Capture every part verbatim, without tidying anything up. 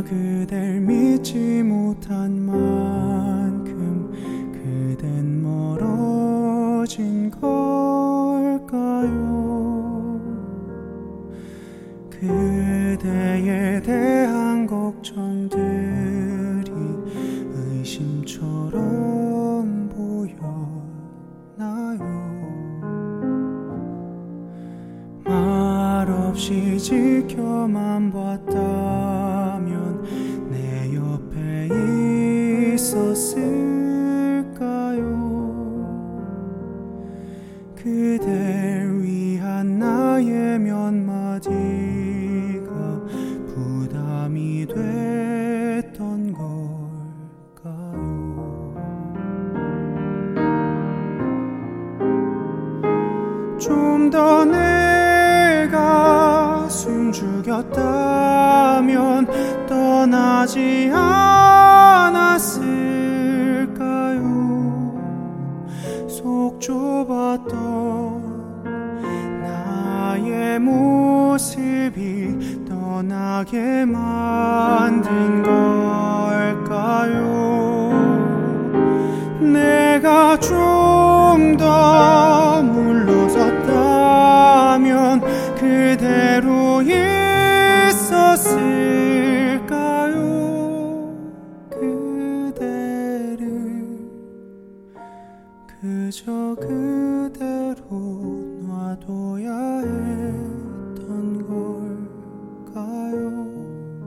그댈 믿지 못한 만큼 그댄 멀어진 걸까요? 그대에 대한 걱정들이 의심처럼 보여나요? 말없이 지켜만 봤다면 내 옆에 있었을까요? 그댈 위한 나의 몇 마디가 부담이 됐던 걸까요? 좀 더 내가 숨죽였다면 떠나지 않았을까요? 속 좁았던 나의 모습이 떠나게 만든 걸까요? 내가 좀 더 물러섰다면 그대로 있었을까요? 그대를 그저 그대로 놔둬야 했던 걸까요?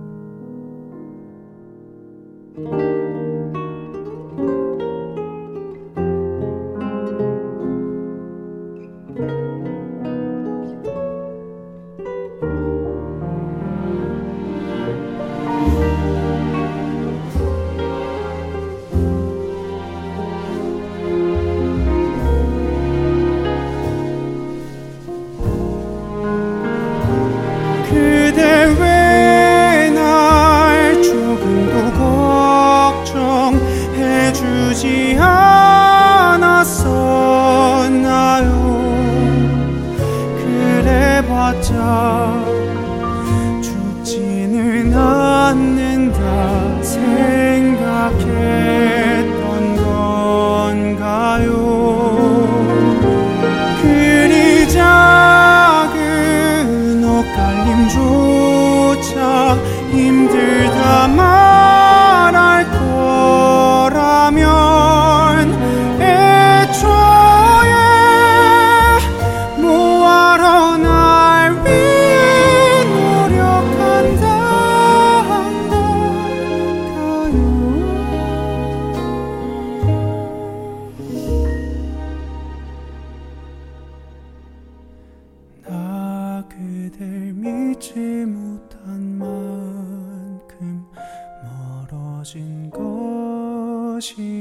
그대 왜 날 조금도 걱정해주지 않았었나요? 그래봤자 죽지는 않는다 생각했던 건가요? 그리 작은 엇갈림조차 힘들다 말할 거라면 애초에 뭐하러 날 위해 노력한다는 걸까요? 나 그댈 믿지 못한 만큼 멀어진 것이